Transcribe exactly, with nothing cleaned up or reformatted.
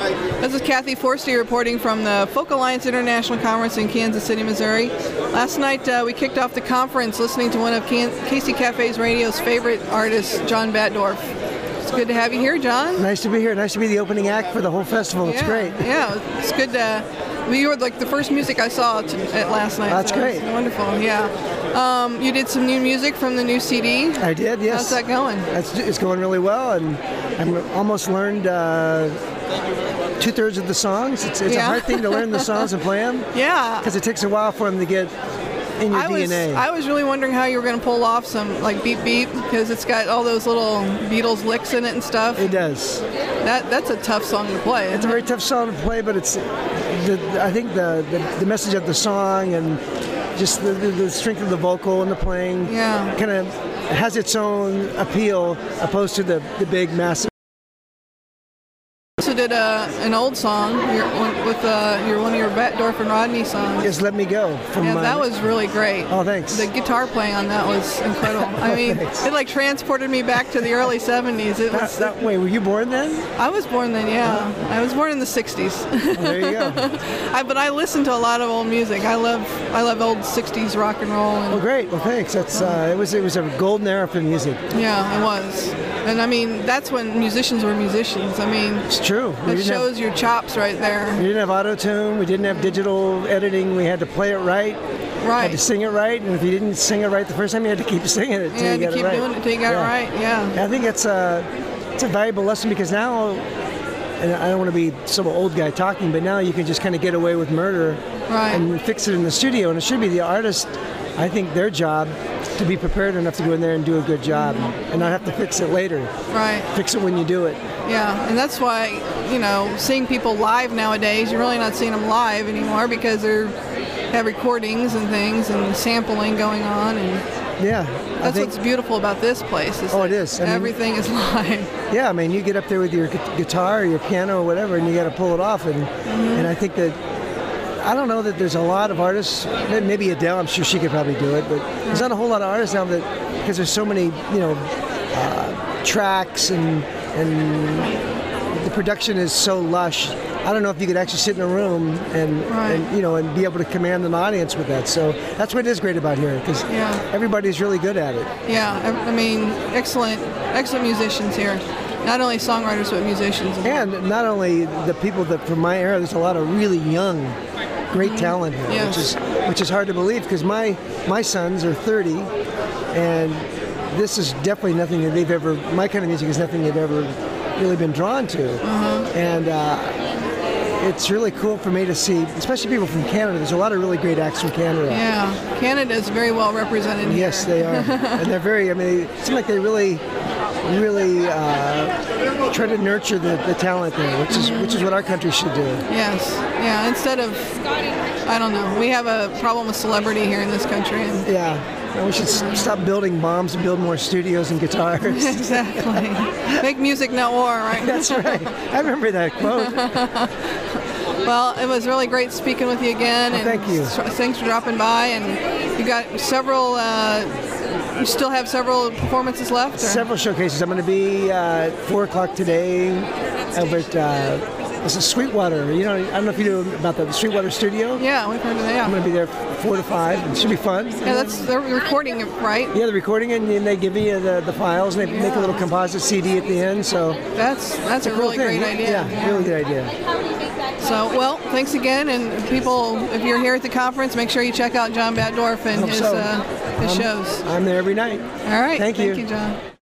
This is Kathy Forster reporting from the Folk Alliance International Conference in Kansas City, Missouri. Last night uh, we kicked off the conference listening to one of Can- K C Cafe's radio's favorite artists, John Batdorf. It's good to have you here, John. Nice to be here. Nice to be the opening act for the whole festival. It's yeah, great. Yeah, it's good to... Well, you were like the first music I saw t- at last night. That's so great. Wonderful, yeah. Um, you did some new music from the new C D. I did, yes. How's that going? It's, it's going really well, and I've almost learned uh, two-thirds of the songs. It's, it's Yeah. a hard thing to learn the songs and play them. Yeah. Because it takes a while for them to get in your I was, D N A. I was really wondering how you were going to pull off some like beep beep because it's got all those little Beatles licks in it and stuff. It does. That that's a tough song to play. It's a very tough song to play, but it's the, I think the, the the message of the song and just the, the, the strength of the vocal and the playing Yeah. kind of has its own appeal opposed to the, the big massive. Also did uh, an old song your, with uh, your one of your Batdorf and Rodney songs. Just Let Me Go. From Yeah, my, that was really great. Oh, thanks. The guitar playing on that was incredible. I Oh, mean, thanks. it like transported me back to the early seventies. It That, was. that, wait, were you born then? I was born then, yeah. I was born in the sixties. Oh, there you go. I, but I listen to a lot of old music. I love I love old sixties rock and roll. And, Well, great. Well, thanks. That's uh, it was it was a golden era for music. yeah, it was. And I mean, that's when musicians were musicians. I mean, It's true. We that didn't shows have, your chops right there. we didn't have auto-tune. We didn't have digital editing. We had to play it right. Had Right. to sing it right. And if you didn't sing it right the first time, you had to keep singing it You until had you to got keep it right. doing it until you got Yeah. it right. Yeah. I think it's a it's a valuable lesson because now, and I don't want to be some old guy talking, but now you can just kind of get away with murder Right. and fix it in the studio. And it should be the artist, I think, their job to be prepared enough to go in there and do a good job and not have to fix it later. Right. Fix it when you do it. Yeah, and that's why, you know, seeing people live nowadays, you're really not seeing them live anymore because they're have recordings and things and sampling going on, and Yeah. I that's think, what's beautiful about this place. Is Oh, that it is. I mean- everything is live. yeah, I mean, you get up there with your gu- guitar or your piano or whatever, and you got to pull it off. And and I think that, I don't know that there's a lot of artists, may- maybe Adele, I'm sure she could probably do it, but there's not a whole lot of artists now that, because there's so many, you know, uh, tracks and and the production is so lush. I don't know if you could actually sit in a room and, Right. and you know and be able to command an audience with that. So that's what is great about here, because Yeah. everybody's really good at it. Yeah, I, I mean, excellent, excellent musicians here. Not only songwriters, but musicians. as well. And not only the people that from my era, there's a lot of really young, great talent here, Yes. which is which is hard to believe because my my sons are thirty, and this is definitely nothing that they've ever. My kind of music is nothing they've ever really been drawn to, and. Uh, It's really cool for me to see, especially people from Canada. There's a lot of really great acts from Canada. Yeah, Canada is very well represented here. Yes, they are, and they're very. I mean, it seems like they really, really uh, try to nurture the, the talent there, which is which is what our country should do. Yes, yeah. Instead of, I don't know, we have a problem with celebrity here in this country. And Yeah, and we should s- stop building bombs and build more studios and guitars. exactly. Make music, not war, right? That's right. I remember that quote. Well, it was really great speaking with you again. Well, and thank you. s- Thanks for dropping by. And you got several. Uh, you still have several performances left. Or? Several showcases. I'm going to be uh, at four o'clock today over at uh, this is Sweetwater. You know, I don't know if you know about the Sweetwater Studio. Yeah, we've heard of that. I'm Yeah, going to be there four to five. It should be fun. yeah that's they're recording it, right? Yeah, the recording, and then they give you the, the files, and they make a little composite C D at the end. So That's that's a cool really thing. great idea. Yeah, really good idea. So, well, thanks again, and people, if you're here at the conference, make sure you check out John Batdorf and Hope his so. uh, his I'm- shows. I'm there every night. All right, Thank you. Thank you, John.